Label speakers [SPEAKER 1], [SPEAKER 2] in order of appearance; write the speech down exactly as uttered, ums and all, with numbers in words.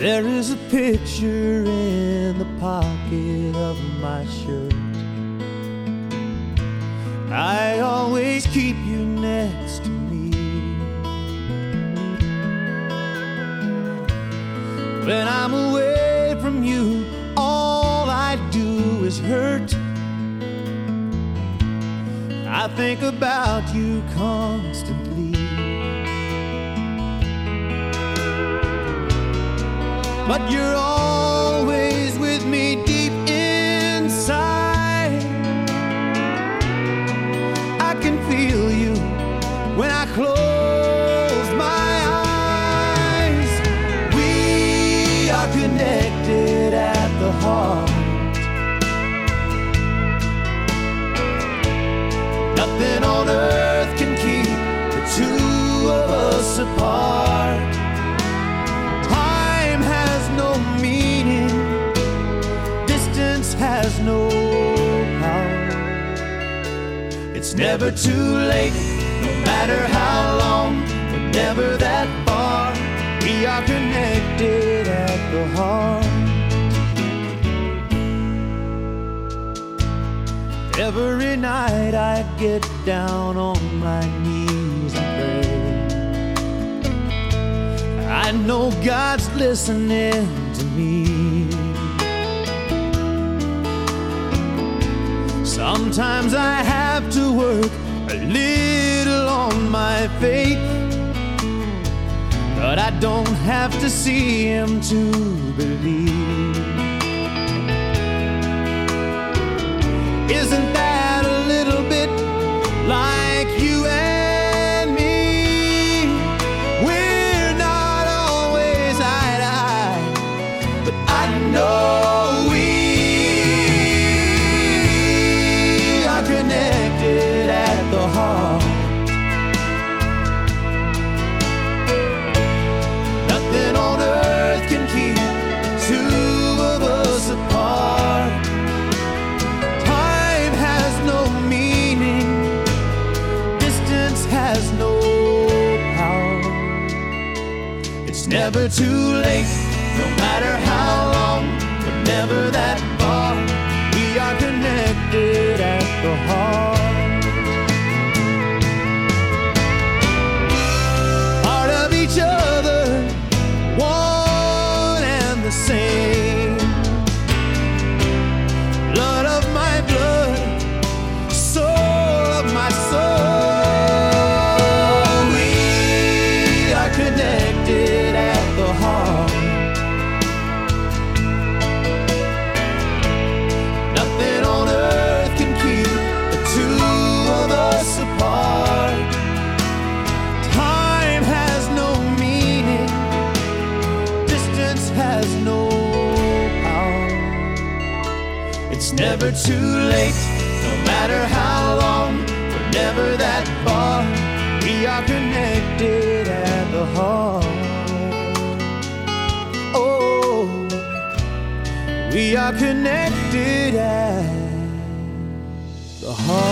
[SPEAKER 1] There is a picture in the pocket of my shirt. I always keep you next to me. When I'm away from you, all I do is hurt. I think about you constantly. But you're always with me deep inside. I can feel you when I close my eyes. We are connected at the heart. Nothing on earth can keep the two of us apart. Has no power. It's never too late, no matter how long, we're never that far. We are connected at the heart. Every night I get down on my knees and pray. I know God's listening to me. Sometimes I have to work a little on my faith, but I don't have to see Him to believe. Isn't that a little bit like you and me? We're not always eye to eye, but I know connected at the heart. Nothing on earth can keep the two of us apart. Time has no meaning, distance has no power. It's never too late, no matter how long, we're never that far. We are connected at the heart. Part of each other, one and the same. Blood of my blood, soul of my soul. We are connected at the heart. Nothing on earth can keep the two of us apart. Time has no meaning, distance has no power. It's never too late, no matter how long, we're never that far. We are connected at the heart. Oh, we are connected at the heart.